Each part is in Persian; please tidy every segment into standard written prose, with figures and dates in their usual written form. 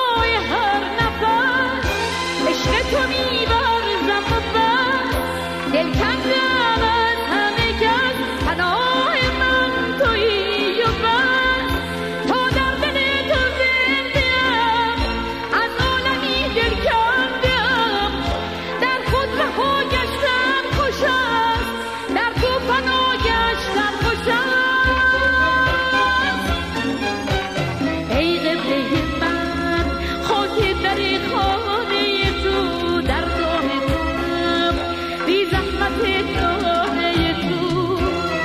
هوای هر نفس عشق تو می‌ورزم و بس دل کندم از همه کس پناه من تویی و بس تا در دل تو زنده‌ام از عالمی دل کنده‌ام در خود رها گشتم خوش است در تو فنا گشتم خوش است ای قبله من خاک در خانه تو در راه توام بی زحمت راه تو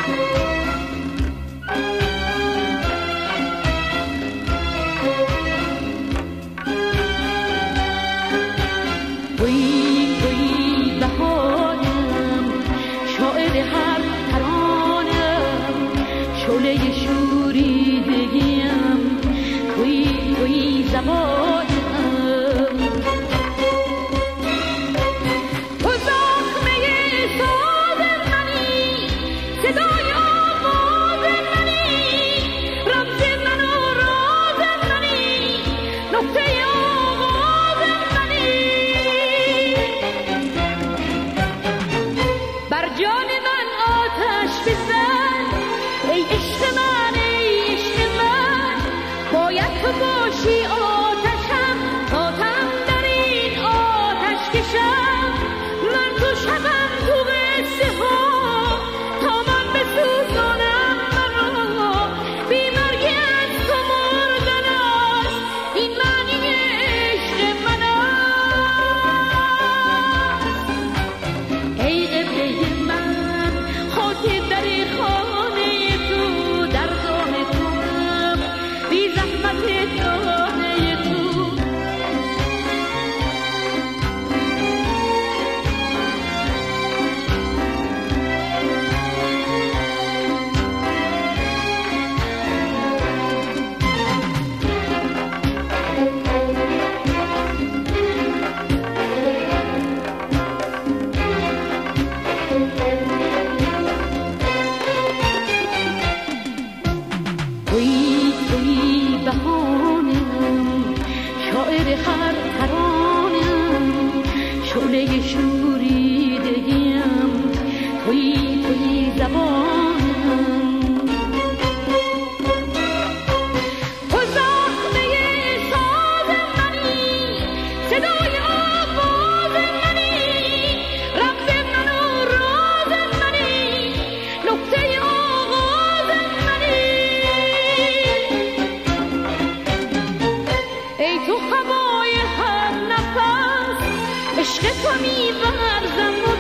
تویی تویی بهارم شاعر هر ترانم شعله شوریدگیم تویی تویی زبانم تو زخمه ساز منی صدای آواز منی رمز من و راز منی نقطه آغاز منی بر جان من آتش بزن ای عشق من ای عشق من باید تو باشی آتشم تاتم در این آتش کشم من تو شبم تو قصه ها تا من بسوزانم مرا بی مرگ از تو مردن است این معنی عشق من است ای قبله من خاک در خانه تو در راه توام بی زحمت راه تو تویی تویی بهانم شاعر هر ترانم شعله شوریدگیم تویی تویی زبانم تو زخمه ساز منی صدای آواز منی رمز من و راز منی نقطه آغاز منی ای تو هوای هر نفس عشق تو می‌ورزم